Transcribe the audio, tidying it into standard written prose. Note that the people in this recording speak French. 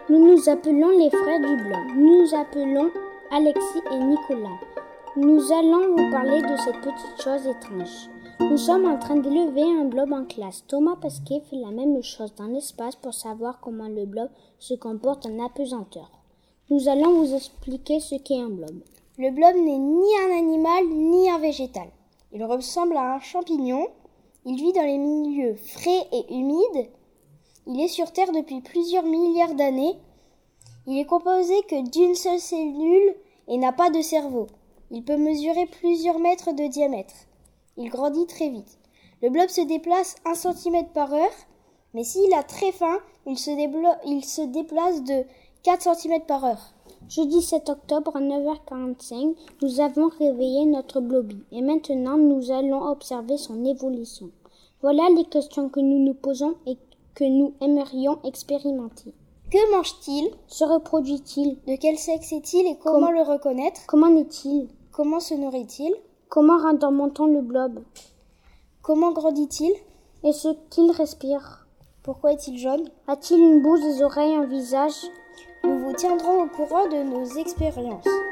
Nous nous appelons les frères du blob. Nous nous appelons Alexis et Nicolas. Nous allons vous parler de cette petite chose étrange. Nous sommes en train d'élever un blob en classe. Thomas Pesquet fait la même chose dans l'espace pour savoir comment le blob se comporte en apesanteur. Nous allons vous expliquer ce qu'est un blob. Le blob n'est ni un animal ni un végétal. Il ressemble à un champignon. Il vit dans les milieux frais et humides. Il est sur Terre depuis plusieurs milliards d'années. Il est composé que d'une seule cellule et n'a pas de cerveau. Il peut mesurer plusieurs mètres de diamètre. Il grandit très vite. Le blob se déplace 1 cm par heure, mais s'il a très faim, il se déplace de 4 cm par heure. Jeudi 7 octobre à 9h45, nous avons réveillé notre blobby et maintenant nous allons observer son évolution. Voilà les questions que nous nous posons et que nous aimerions expérimenter. Que mange-t-il? Se reproduit-il? De quel sexe est-il et comment le reconnaître? Comment naît-il? Comment se nourrit-il? Comment rendort-on le blob? Comment grandit-il? Est-ce qu'il respire? Pourquoi est-il jaune? A-t-il une bouche, des oreilles, un visage? Nous vous tiendrons au courant de nos expériences.